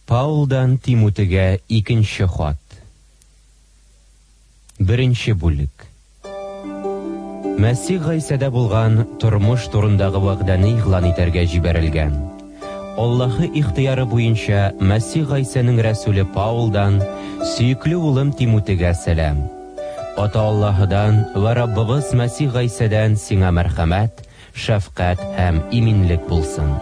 Паулдан Тимотиге 2-нче хат. 1-нче бүлек. Мәсих Гайсәдә булган тормыш турындагы вәгъдәне игълан итәргә җибәрелгән. Аллаһы ихтыяры буенча Мәсих Гайсәнең рәсүле Паулдан сөекле улым Тимотиге сәлам. Ата Аллаһыдан ва Раббыбыз Мәсих Гайсәдән сиңа мәрхәмәт, шәфкать һәм иминлек булсын.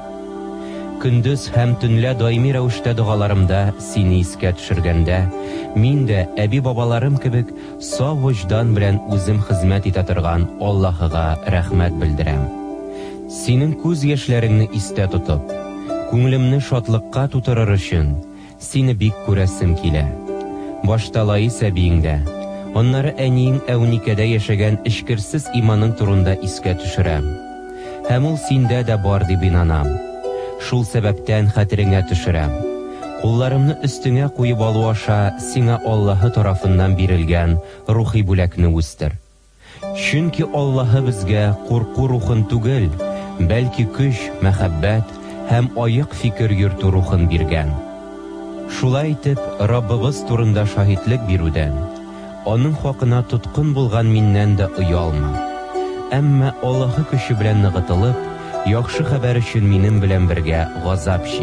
Көндез һәм төнлә даими рәвештә дугаларымда сине искә төшергәндә, мин дә әби-бабаларым кебек саф вөҗдан белән үзем хезмәт итә торган Аллаһыга рәхмәт белдерәм. Синең күз яшьләреңне истә тотып, күңелемне шатлыкка тутырыр өчен сине бик күрәсем килә. Башта Лаис әбиеңдә, аннары әниең Әүникәдә яшәгән эчкерсез иманың турында искә төшерәм. Һәм ул синдә дә бар дип инанам. Шул сәбәптән хәтереңә төшерәм. Кулларымны өстеңә куеп алу аша сиңа Аллаһы тарафыннан бирелгән рухи бүләкне үстер. Чөнки Аллаһы безгә курку рухын түгел, бәлки көч, мәхәббәт һәм аек фикер йөртү рухын биргән. Шулай итеп, Раббыбыз турында шаһитлек бирүдән, аның хакына тоткын булган миннән дә оялма. Әмма Аллаһы көче белән ныгытылып, яхшы хәбәр өчен минем белән бергә газап чик.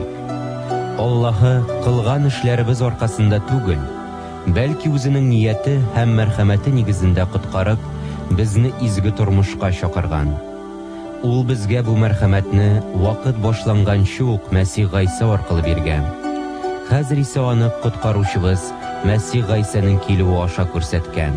Аллаһы кылган эшләребез аркасында түгел, бәлки үзенең нияте һәм мәрхәмәте нигезендә коткарып, безне изге тормышка чакырган. Ул безгә бу мәрхәмәтне вакыт башланганчы ук Мәсих Гайса аркылы биргән. Хәзер исә аны коткаручыбыз Мәсих Гайсәнең килүе аша күрсәткән.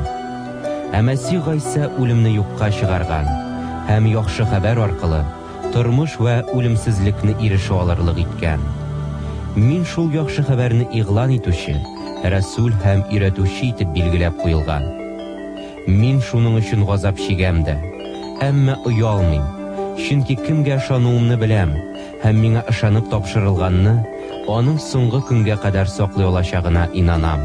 Ә Мәсих Гайса үлемне юкка чыгарган һәм яхшы хәбәр аркылы тормыш вә үлемсезлекне ирешә алырлык иткән. Мин шул яхшы хәбәрне игълан итүче, рәсүл һәм өйрәтүче итеп билгеләп куелган. Мин шуның өчен газап чигәм дә, әмма оялмыйм, чөнки кемгә ышануымны беләм һәм миңа ышанып тапшырылганны аның соңгы көнгә кадәр саклый алачагына инанам.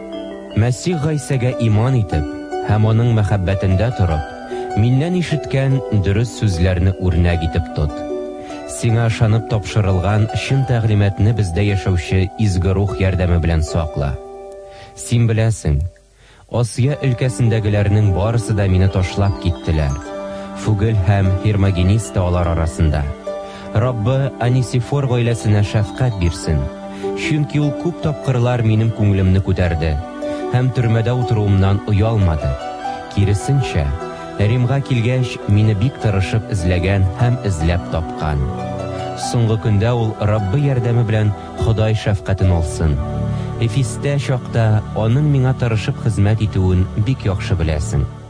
Мәсих Гайсәгә иман итеп һәм аның мәхәббәтендә торып, миннән ишеткән дөрес сүзләрне үрнәк итеп тот. Сиңа ышанып тапшырылган чын тәгълиматны бездә яшәүче изге рух ярдәме белән сакла. Син беләсең, Асия өлкәсендәгеләрнең барысы да мине ташлап киттеләр. Фугел һәм Хермогенис та алар арасында. Раббы Анисифор гаиләсенә шәфкать бирсен, чөнки ул күп тапкырлар минем күңелемне күтәрде һәм төрмәдә утыруымнан оялмады. Киресенчә, Римга килгәч, мине бик тырышып эзләгән һәм эзләп тапкан. Соңгы көндә ул Раббы ярдәме белән Ходай шәфкатен алсын. Эфестә чакта аның миңа тырышып хезмәт итүен бик яхшы беләсең.